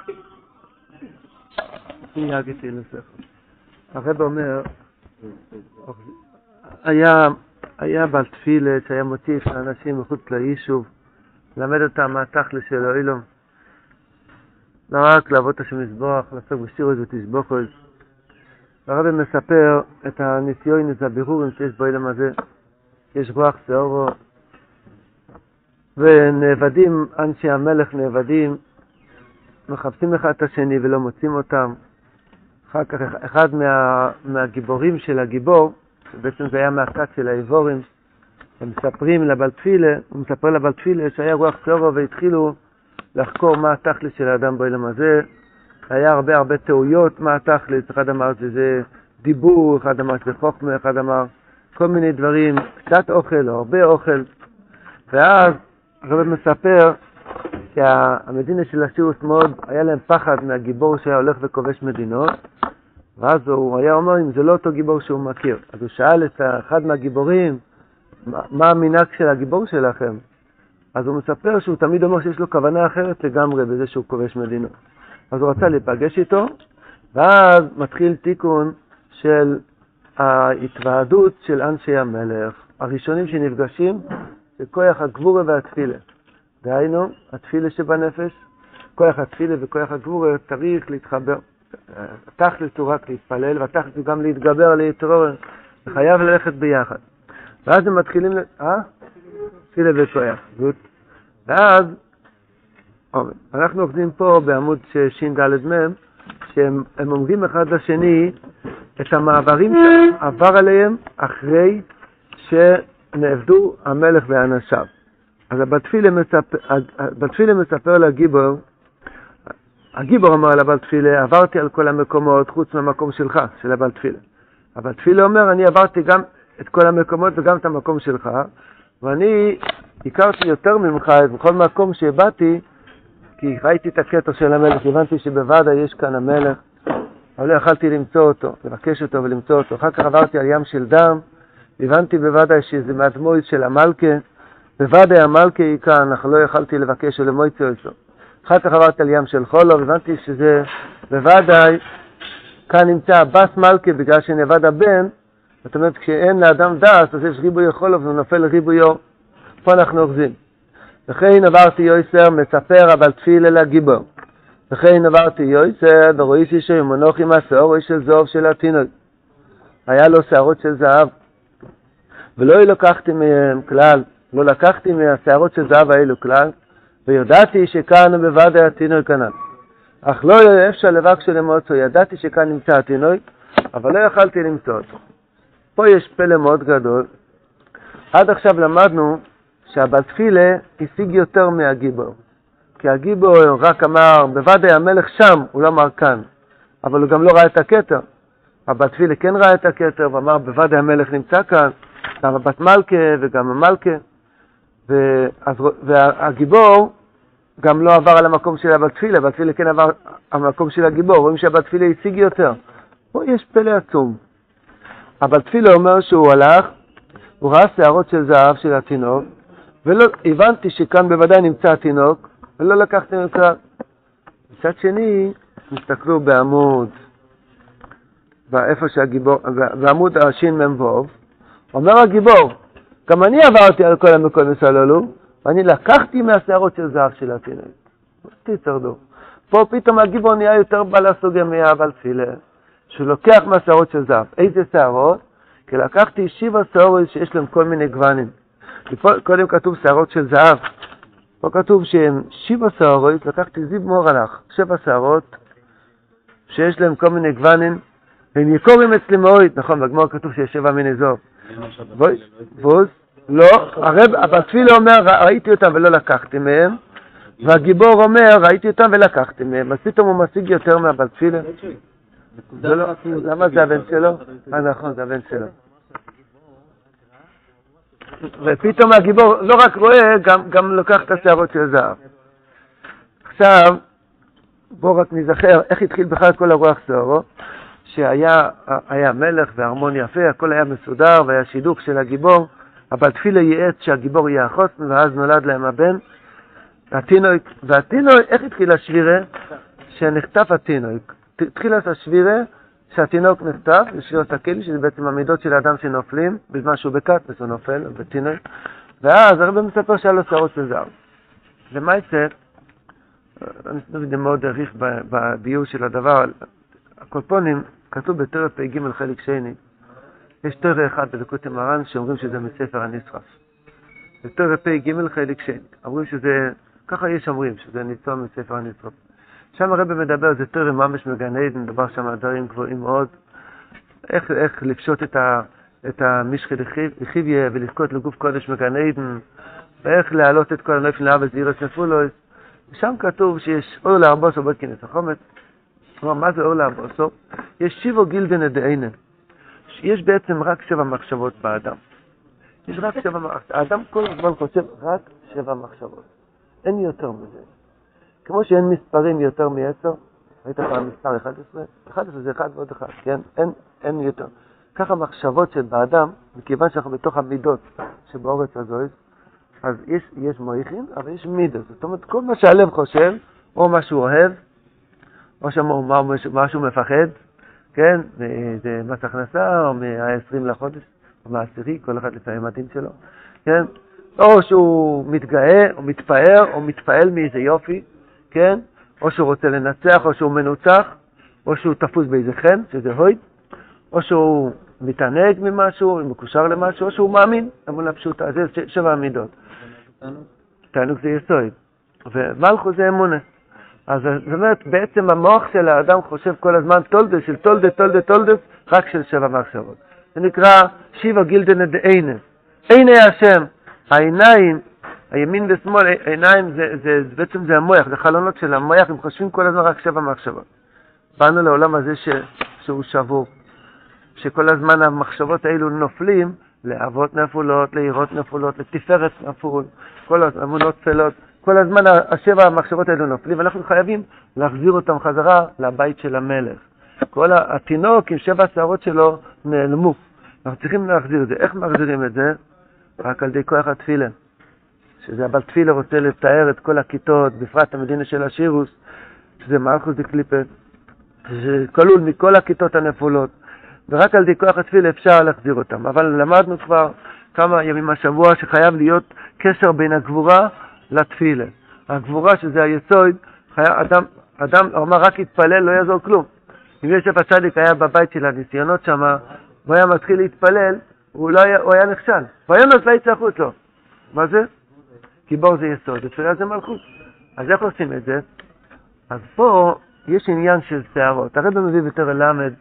יגיתי לספר. הרב אומר, היה בעל תפילה שהיה מוטיף לאנשים מחוץ ליישוב, למד אותם מה התכלס של האילום, לא רק לעבוד את השם מזבוח, לעסוק בסירוס ותשבוכות. הרב מספר את הניסיון, את הבירורים שיש באילום הזה, יש רוח שעורו, ונאבדים, אנשי המלך נאבדים, מחפשים אחד את השני ולא מוצאים אותם. אחר כך אחד מהגיבורים של הגיבור, בעצם זה היה מהכת של האיבורים, הם מספרים לבעל תפילה, הוא מספר לבעל תפילה שהיה רוח שעורו והתחילו לחקור מה התכלס של האדם בעולם הזה. היה הרבה טעויות מה התכלס, אחד אמר שזה דיבור, אחד אמר שזה חוכמה, אחד אמר כל מיני דברים, קצת אוכל או הרבה אוכל. ואז הרב מספר שהמדינה של הסירוס מאוד, היה להם פחד מהגיבור שהיה הולך וכובש מדינות, ואז הוא היה אומר אם זה לא אותו גיבור שהוא מכיר. אז הוא שאל את אחד מהגיבורים, מה המנהג של הגיבור שלכם? אז הוא מספר שהוא תמיד אומר שיש לו כוונה אחרת לגמרי בזה שהוא כובש מדינות. אז הוא רצה להיפגש איתו, ואז מתחיל תיקון של ההתוועדות של אנשי המלך, הראשונים שנפגשים, זה כוח הגבורה והתפילה. דהיינו, התפילה שבנפש, כוח התפילה וכוח הגבורה צריך להתחבר. התכלס הוא רק להתפלל, והתכלס הוא גם להתגבר, להתעורר, זה חייב ללכת ביחד. ואז הם מתחילים, תפילה וכוח. ואז, אנחנו עובדים פה בעמוד ש"ד מ', שהם אומרים אחד לשני את המעברים שעבר עליהם אחרי שנעבדו המלך ואנשיו. אז בתפילה מספר לגיבור, הגיבור אמר לבעל תפילה, עברתי על כל המקומות חוץ מהמקום שלך, של הבעל תפילה. הבעל תפילה אומר, אני עברתי גם את כל המקומות וגם את המקום שלך, ואני הכרתי יותר ממך בכל מקום שבאתי, כי ראיתי את הקטע של המלך, הבנתי שבוודאי יש כאן המלך, אבל לא יכלתי למצוא אותו, לבקש אותו ולמצוא אותו. אחר כך עברתי על ים של דם, הבנתי בוודאי שזה מהדמות של המלכה, בוודאי המלכה היא כאן, אנחנו לא יכלתי לבקש או למועצה אותו. אחר כך עברתי על ים של חולו, הבנתי שזה בוודאי, כאן נמצא הבס מלכה בגלל שנאבד הבן, זאת אומרת כשאין לאדם דס, אז יש ריבוי חולו והוא נופל ריבויו, פה אנחנו אוחזים. וכן עברתי יויסר, מספר אבל תפילה לגיבור. וכן עברתי יויסר, ורויסי שימונוך עם השעור של זהוב של התינוק. היה לו שערות של זהב, ולא לקחתי מהם כלל, לא לקחתי מהשערות של זהב האלו כלל, ויודעתי שכאן בוודאי התינוק כנן. אך לא אפשר לבק של אמוצו, ידעתי שכאן נמצא התינוק, אבל לא יכלתי למצוא אותו. פה יש פלא מאוד גדול. עד עכשיו למדנו שהבעל תפילה השיג יותר מהגיבור. כי הגיבור רק אמר, בוודאי המלך שם, הוא לא אמר כאן. אבל הוא גם לא ראה את הכתר. הבעל תפילה כן ראה את הכתר, ואמר, בוודאי המלך נמצא כאן. גם הבת מלכה וגם המלכה. והגיבור גם לא עבר על המקום של הבעל תפילה, הבעל תפילה כן עבר על המקום של הגיבור. רואים שהבעל תפילה השיג יותר. פה יש פלא עצום. הבעל תפילה אומר שהוא הלך, הוא ראה שערות של זהב של התינוק, ולא הבנתי שכאן בוודאי נמצא התינוק, ולא לקחתי מכלל. מצד שני, מסתכלו בעמוד, באיפה שהגיבור, בעמוד השין ממבוב, אומר הגיבור, גם אני עברתי על כל המקום מסלולו, ואני לקחתי מהשערות של זהב של התינוק. תצרדו. פה פתאום הגיבור נהיה יותר בעל הסוגיה מהבעל תפילה, שהוא לוקח מהשערות של זהב. איזה שערות? כי לקחתי 7 שערות שיש להם כל מיני גוונים. קודם כתוב שערות של זהב. פה כתוב שהם 7 שערות, לקחתי זיו מור הלך, 7 שערות שיש להם כל מיני גוונים, והם יקורים אצלי מאוד, נכון, בגמור כתוב שיש 7 מיני זוב. בוז, לא, הבעל תפילה אומר, ראיתי אותם ולא לקחתי מהם, והגיבור אומר, ראיתי אותם ולקחתי מהם, אז פתאום הוא משיג יותר מהבעל תפילה. למה זה הבן שלו? נכון, זה הבן שלו. ופתאום הגיבור לא רק רואה, גם לוקח את השערות של זהב. עכשיו, בואו רק נזכר איך התחיל בכלל כל הרוח שעורו, שהיה מלך והרמון יפה, הכל היה מסודר והיה שידוך של הגיבור, אבל תפילה ייעץ שהגיבור יהיה החוסן, ואז נולד להם הבן, והתינוק, איך התחיל השבירה? שנחטף התינוק. תחילת השבירה, שהתינוק נחטף, לשבירת הכלי, שזה בעצם המידות של האדם שנופלים, בזמן שהוא בקט, הוא נופל, בתינוק. ואז הרב מספר שהיה לו שערות של זהב. ומה יצא? אני מאוד עריך בביור של הדבר. הקולפונים כתוב בתורה פ"ג חלק שני. יש תורה אחד בדקות מרן שאומרים שזה מספר הנשרף. בתורה פ"ג חלק שני. אומרים שזה, ככה יש אומרים, שזה ניצול מספר הנשרף. שם הרב מדבר, זה תורה ממש מגן עדן, מדבר שם על דברים גבוהים מאוד. איך לפשוט את המשחי לחיביה ולזכות לגוף קודש מגן עדן, ואיך להעלות את כל הנפש לאבא זעירס נפולוס. ושם כתוב שיש אור לארבוסו בית כנס החומץ. מה זה אור לארבוסו? יש שיבו גילדן דעינן. יש בעצם רק 7 מחשבות באדם. יש רק 7 מחשבות. האדם כל הזמן חושב רק 7 מחשבות. אין יותר מזה. כמו שאין מספרים יותר מ10, ראית פעם מספר 11? 11 זה 1 ועוד 1, כן? אין יותר. ככה מחשבות של באדם, מכיוון שאנחנו בתוך המידות שבאורץ הזוהי, אז יש מויכין, אבל יש מידות. זאת אומרת, כל מה שהלב חושב, או מה שהוא אוהב, או מה שהוא מפחד, כן? זה מס הכנסה, או מה-20 לחודש, או מה-10, כל אחד לפי המדין שלו, כן? או שהוא מתגאה, או מתפאר, או מתפעל מאיזה יופי, כן? או שהוא רוצה לנצח, או שהוא מנוצח, או שהוא תפוס באיזה חן, שזה הויד, או שהוא מתענג ממשהו, מקושר למשהו, או שהוא מאמין, אמונה פשוטה, זה 7 המידות. תענוג זה יסוד, ומלכות זה אמונה. אז זאת אומרת, בעצם המוח של האדם חושב כל הזמן תולדה, של תולדה, רק של 7 מחשבות. זה נקרא שיבה גילדן דעינן. עיני השם, העיניים, הימין ושמאל, עיניים בעצם זה המוח, זה חלונות של המוח, הם חושבים כל הזמן רק 7 מחשבות. באנו לעולם הזה שהוא שבור, שכל הזמן המחשבות האלו נופלים לאהבות נפולות, ליראות נפולות, לתפארת נפול, כל האמונות תפלות, כל הזמן 7 המחשבות האלו נופלים, ואנחנו חייבים להחזיר אותם חזרה לבית של המלך. כל התינוק עם 7 שערות שלו נעלמו, אנחנו צריכים להחזיר את זה. איך מחזירים את זה? רק על ידי כוח התפילה. שזה אבל תפילה רוצה לתאר את כל הכיתות, בפרט המדינה של השירוס, שזה מלכות דקליפה, שזה כלול מכל הכיתות הנפולות, ורק על ידי כוח התפילה אפשר להחזיר אותם. אבל למדנו כבר כמה ימים השבוע שחייב להיות קשר בין הגבורה לתפילה. הגבורה שזה היסוד, אדם אומר רק יתפלל, לא יעזור כלום. אם יוסף הצדיק היה בבית של הניסיונות שם, הוא היה מתחיל להתפלל, הוא היה נכשל. ויונס לא יצא החוץ לו. מה זה? גיבור זה יסוד, ותפילה זה מלכות. אז איך עושים את זה? אז פה יש עניין של שערות. הרב מביא בתורה למד,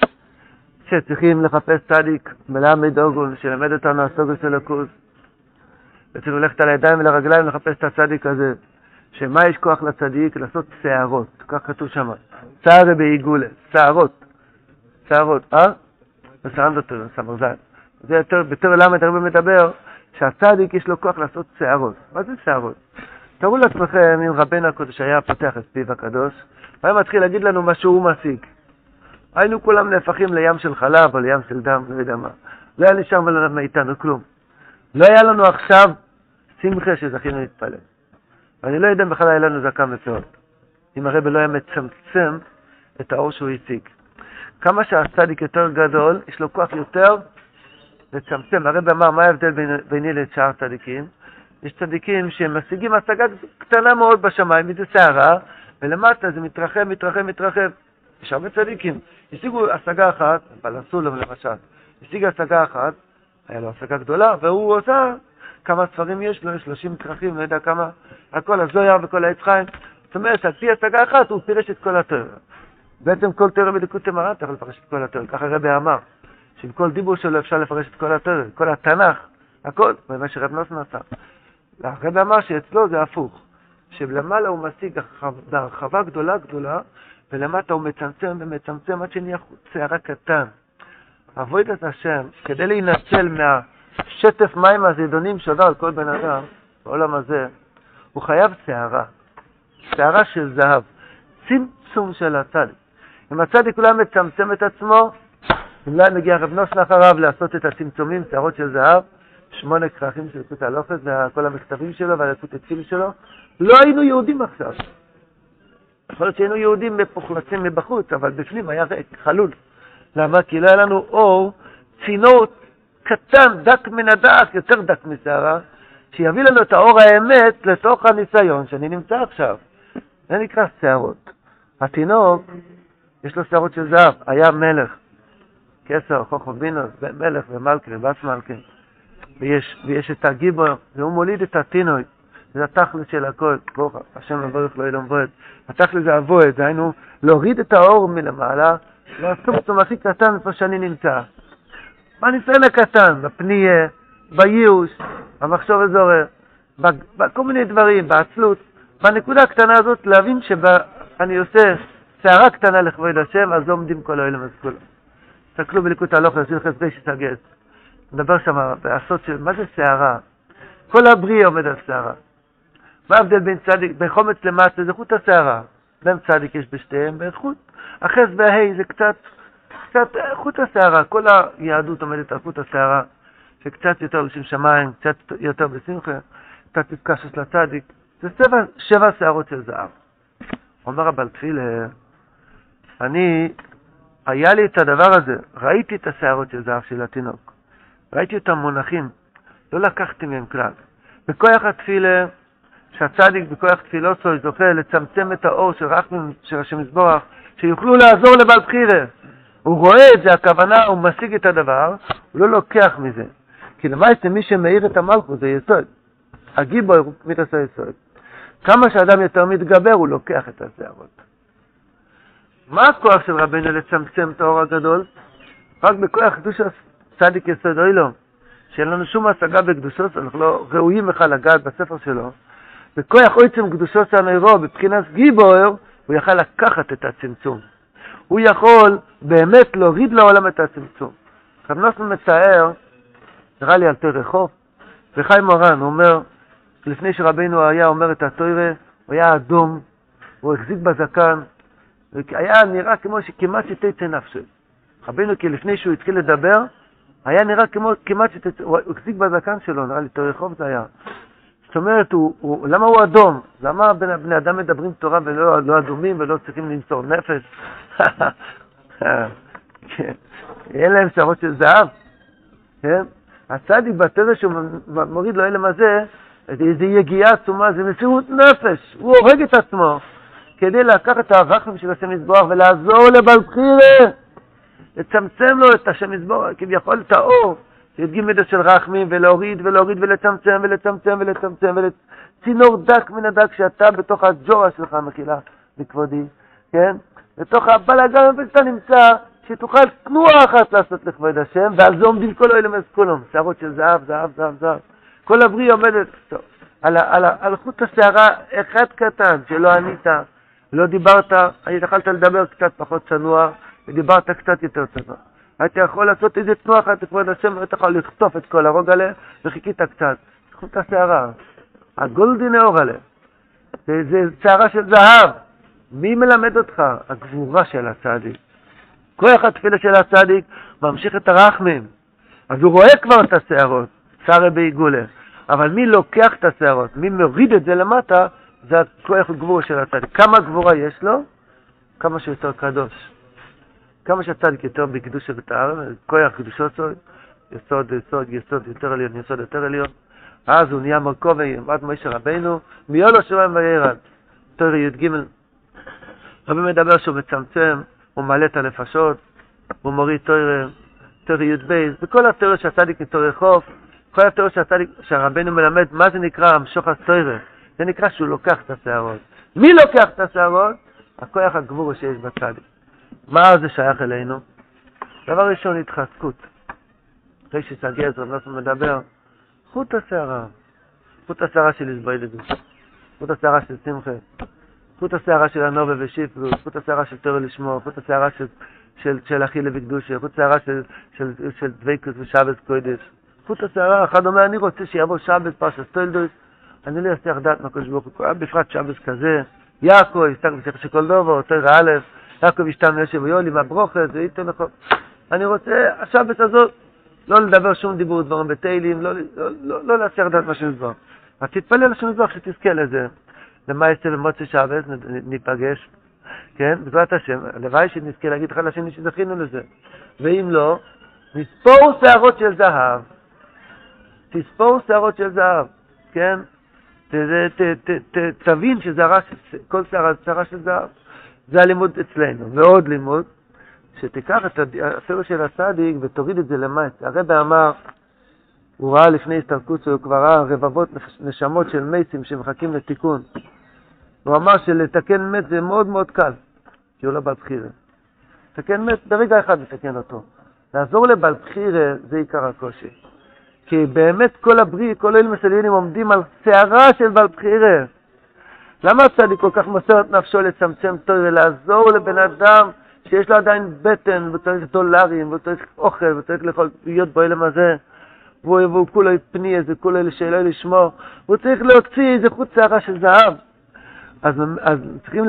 שצריכים לחפש צדיק מלמד אוגון, שלמד אותנו הסוגל של הקורס. וצריכים ללכת על הידיים ולרגליים לחפש את הצדיק הזה. שמה יש כוח לצדיק? לעשות שערות. כך כתוב שם. שערה בעיגולה, שערות. שערות, בסרנדותר, סמרזל. זה יותר, בתורה למד הרב מדבר, שהצדיק יש לו כוח לעשות שערות. מה זה שערות? תראו לעצמכם אם רבנו הקדוש היה פותח את פיו הקדוש, והיה מתחיל להגיד לנו מה שהוא משיג. היינו כולם נהפכים לים של חלב או לים של דם, לא יודע מה. לא היה נשאר מאיתנו כלום. לא היה לנו עכשיו שמחה שזכינו להתפלל. ואני לא יודע אם בכלל היה לנו זקן ופאות. אם הרב לא היה מצמצם את האור שהוא השיג. כמה שהצדיק יותר גדול, יש לו כוח יותר לצמצם. הרב אמר, מה ההבדל ביני לשאר צדיקים? יש צדיקים שמשיגים השגה קטנה מאוד בשמיים, מזה שערה, ולמטה זה מתרחב. יש הרבה צדיקים. השיגו השגה אחת, אבל עשו לו למשל. השיג השגה אחת, היה לו השגה גדולה, והוא עושה כמה ספרים יש לו, 30 כרכים, לא יודע כמה, הכל הזויר וכל העץ חיים. זאת אומרת, על פי השגה אחת הוא פירש את כל התורה. בעצם כל תורה בדקות מרן אתה יכול לפרש את כל התורה. ככה הרבי אמר, שעם כל דיבור שלו אפשר לפרש את כל התורה, כל התנ"ך, הכל, ומה שרב נוסן עשה. הרבי אמר שאצלו זה הפוך, שלמעלה הוא משיג בהרחבה גדולה, ולמטה הוא מצמצם עד שנהיה שערה קטן. עבודת השם, כדי להינצל מהשטף מים הזידונים שעובר על כל בן אדם בעולם הזה, הוא חייב שערה של זהב, צמצום של הצדיק. אם הצדיק אולי מצמצם את עצמו, אולי מגיע רב נוסן אחריו לעשות את הצמצומים, שערות של זהב, 8 כרכים של לקוט הלוחס, וכל המכתבים שלו והלקוט התפיל שלו, לא היינו יהודים עכשיו. יכול להיות שהיינו יהודים מפוחלצים מבחוץ, אבל בפנים היה ריק, חלול. למה? כי לא היה לנו אור, צינור קטן, דק מן הדק, יותר דק משערה, שיביא לנו את האור האמת לתוך הניסיון שאני נמצא עכשיו. זה נקרא שערות. התינוק, יש לו שערות של זהב, היה מלך, קסר, חוכבינוס, מלך ומלכה, בת מלכה. ויש את הגיבור, והוא מוליד את התינוק. זה התכלס של הכל, ברוך השם מברך לו אילום בועד. התכלס זה הבועד, זה היינו להוריד את האור מלמעלה, לעשות אותו הכי קטן איפה שאני נמצא. בניסיון הקטן, בפנייה, בייאוש, במחשוב אזורר, בכל מיני דברים, בעצלות, בנקודה הקטנה הזאת להבין שאני עושה שערה קטנה לכבוד השם, אז לא עומדים כל האלם אז כולם. תסתכלו בליקוד הלוך, לסביב חסרי שתגז. נדבר שם בעשות של, מה זה שערה? כל הבריא עומד על שערה. מה ההבדל בין צדיק, בין חומץ למטה זה חוט השערה. בין צדיק יש בשתיהם, בין חוט. החס וההי זה קצת חוט השערה. כל היהדות עומדת על חוט השערה, שקצת יותר לשם שמיים, קצת יותר בשמחה, קצת מתקשת לצדיק. זה 7 שערות של זהב. אומר הבעל תפילה, היה לי את הדבר הזה, ראיתי את השערות של זהב של התינוק. ראיתי אותם מונחים, לא לקחתי מהם כלל. בכוח התפילה, שהצדיק בכוח תפילוסו זוכה לצמצם את האור של רחמים של השם יזברך, שיוכלו לעזור לבעל תפילה. הוא רואה את זה, הכוונה, הוא משיג את הדבר, הוא לא לוקח מזה. כי למעשה מי שמאיר את המלכות זה יסוד. הגיבור הוא מתעשה יסוד. כמה שאדם יותר מתגבר, הוא לוקח את השערות. מה הכוח של רבינו לצמצם את האור הגדול? רק בכוח קדוש צדיק יסוד אוילום, שאין לנו שום השגה בקדושות, אנחנו לא ראויים בכלל לגעת בספר שלו. בכוח עצם קדושות הנוירו, בבחינת גיבור, הוא יכל לקחת את הצמצום. הוא יכול באמת להוריד לעולם את הצמצום. רב נוסון מצער, נראה לי על תורה חוף, וחיים מורן, הוא אומר, לפני שרבינו היה אומר את התורה, הוא היה אדום, הוא החזיק בזקן, היה נראה כמו שכמעט שתצא נפשו. רבינו, כי לפני שהוא התחיל לדבר, היה נראה כמו כמעט שתצא, הוא החזיק בזקן שלו, נראה לי תורה חוף זה היה. זאת אומרת, למה הוא אדום? למה בני אדם מדברים תורה ולא אדומים ולא צריכים למסור נפש? אין להם שערות של זהב. הצדיק בתזה שהוא מוריד לו אלם הזה, זה יגיעה עצומה, זה מסירות נפש. הוא הורג את עצמו כדי לקחת את הרחם של השם יזברך ולעזור לבעל תפילה, לצמצם לו את השם יזברך, כביכול את האור. שידגים מידה של רחמים ולהוריד ולצמצם צינור דק מן הדק שאתה בתוך הג'ורה שלך מחילה מכבודי, כן? בתוך הבלגן שאתה נמצא, שתוכל תנועה אחת לעשות לכבוד השם, ועל זה עומדים כל אלה מסכולם, שערות של זהב. כל הבריא עומדת על חוט השערה אחד קטן שלא ענית, לא דיברת, היית יכולת לדבר קצת פחות צנוע, ודיברת קצת יותר צנוע. הייתי יכול לעשות איזה תנועה אחת לכבוד השם, והיית יכול לכתוף את כל הרוג עליה, וחיכית קצת. חוט השערה, הגולדין האור עליה. זה שערה של זהב. מי מלמד אותך? הגבורה של הצדיק. כוח התפילה של הצדיק ממשיך את הרחמים. אז הוא רואה כבר את השערות, שערה בעיגולה. אבל מי לוקח את השערות? מי מוריד את זה למטה? זה הכוח הגבורה של הצדיק. כמה גבורה יש לו? כמה שיותר קדוש. כמה שהצדיק יותר בקדוש ותאר, כוח קדושו יסוד יותר עליון, יסוד יותר עליון. אז הוא נהיה מרכוב ועד משה רבינו, מיולו שריים וירד. תורה י"ג. רבי מדבר שהוא מצמצם, הוא מעלה את הנפשות, הוא מוריד תורה י"ב, וכל התורה שהצדיק מתורה חוף, כל התורה שהרבינו מלמד, מה זה נקרא המשוך התורה? זה נקרא שהוא לוקח את השערות. מי לוקח את השערות? הכוח הגבור שיש בצדיק. מה זה שייך אלינו? דבר ראשון, התחזקות. אחרי שסגז, רב נוסון מדבר, חוט השערה של הזבוידות, חוט השערה של שמחה, חוט השערה של הנובה ושיפרות, חוט השערה של תורה לשמור, חוט השערה של אכילה וקדושה, חוט השערה של דבקות ושבת קודש. חוט השערה, אחד אומר, אני רוצה שיבוא שבת פרשת תולדות, אני לא אסתיח דעת מהקדוש ברוך הוא, בפרט שבת כזה, יעקב, יסתכל בשכל שכל דובר, תורה א', יעקב ישתם יושב ויולי מהברוכת, זה ייתן לך. אני רוצה, השבת הזאת, לא לדבר שום דיבור דברים בתהילים, לא להסתיח דעת מה שמדבר. אז תתפלל לשם דבר שתזכה לזה. למה יצא במוצאי שבת, ניפגש. כן, בעזרת השם, הלוואי שנזכה להגיד אחד לשני שזכינו לזה. ואם לא, נספור שערות של זהב. תספור שערות של זהב, כן? תבין כל שערה של זהב. זה הלימוד אצלנו. ועוד לימוד, שתיקח את הספר של הצדיק ותוריד את זה למטה. הרב אמר, הוא ראה לפני הסתלקות שלו, כבר ראה רבבות נשמות של מייסים שמחכים לתיקון. הוא אמר שלתקן מת זה מאוד מאוד קל, כי הוא לא בעל בחירה. לתקן מת, ברגע אחד לתקן אותו. לעזור לבעל בחירה זה עיקר הקושי. כי באמת כל הבריא, כל אלה מסליינים עומדים על שערה של בעל בחירה. למה הצדיק כל כך מסר את נפשו לצמצם טוב ולעזור לבן אדם שיש לו עדיין בטן, והוא צריך דולרים, והוא צריך אוכל, והוא צריך להיות בעולם הזה, והוא כולו פני איזה, כולו לשאלה לשמור, והוא צריך להוציא איזה חוץ שערה של זהב. אז צריכים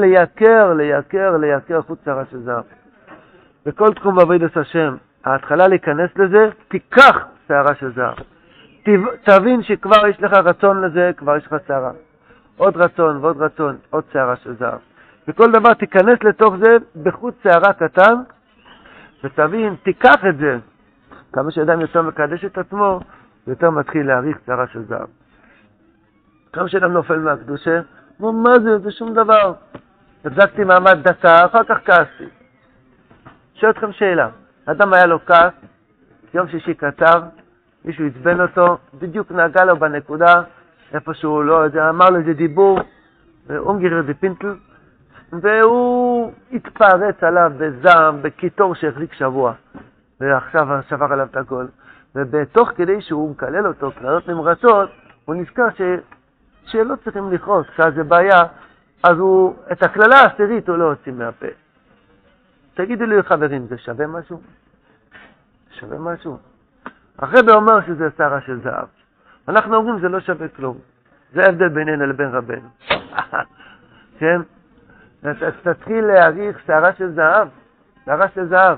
לייקר חוץ שערה של זהב. בכל תחום בעבודת השם, ההתחלה להיכנס לזה, תיקח שערה של זהב. תבין שכבר יש לך רצון לזה, כבר יש לך שערה. עוד רצון ועוד רצון, עוד שערה של זהב. וכל דבר תיכנס לתוך זה בחוץ שערה קטן, ותבין, תיקח את זה. כמה שאדם יותר מקדש את עצמו, יותר מתחיל להעריך שערה של זהב. כמה שאדם נופל מהקדושה, מה זה? זה שום דבר. החזקתי מעמד דקה, אחר כך כעסתי. שואל אתכם שאלה, אדם היה לו כעס, יום שישי קצר, מישהו הצבן אותו, בדיוק נגע לו בנקודה, איפה שהוא לא יודע, אמר לו איזה דיבור, אונגר דה פינטל, והוא התפרץ עליו בזעם, בקיטור שהחזיק שבוע, ועכשיו שבר עליו את הכל. ובתוך כדי שהוא מקלל אותו, קללות נמרצות, הוא נזכר שלא צריכים לכעוס, כשאז זה בעיה, אז את הכללה העשירית הוא לא הוציא מהפה. תגידו לי חברים, זה שווה משהו? שווה משהו? הרב אומר שזה שערה של זהב. אנחנו אומרים זה לא שווה כלום. זה ההבדל בינינו לבין רבנו. כן? תתחיל להעריך שערה של זהב. שערה של זהב.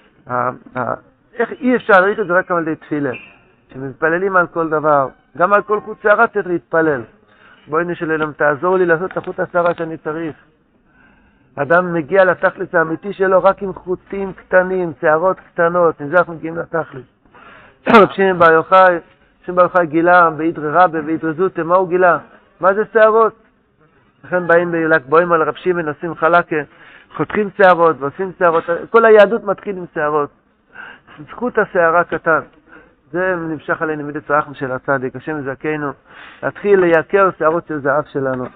איך אי אפשר להעריך את זה רק על ידי תפילה. שמתפללים על כל דבר. גם על כל חוט שערה צריך להתפלל. בואי נשלם, תעזור לי לעשות את החוט השערה שאני צריך. אדם מגיע לתכלס האמיתי שלו רק עם חוטים קטנים, שערות קטנות. עם זה אנחנו מגיעים לתכלס. שמעון בר יוחאי גילה באידרא רבה ואידרא זוטא, מה הוא גילה? מה זה שערות? לכן באים בל"ג בעומר לרב שמעון, עושים חלקה, חותכים שערות ועושים שערות, כל היהדות מתחיל עם שערות. זכות השערה קטן. זה נמשך עלינו מידת רחם של הצדיק, השם יזכנו, להתחיל לייקר שערות של זהב שלנו.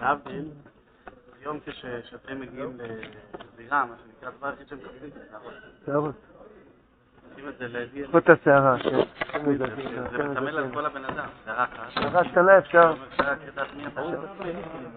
היום כשאתם מגיעים לזירה, מה שנקרא דבר הכי שמקבלים את השערות. שערות. זכות זכות השערה, כן. זה מתמל על כל הבן אדם, שערה אחת. שערה קטנה אפשר.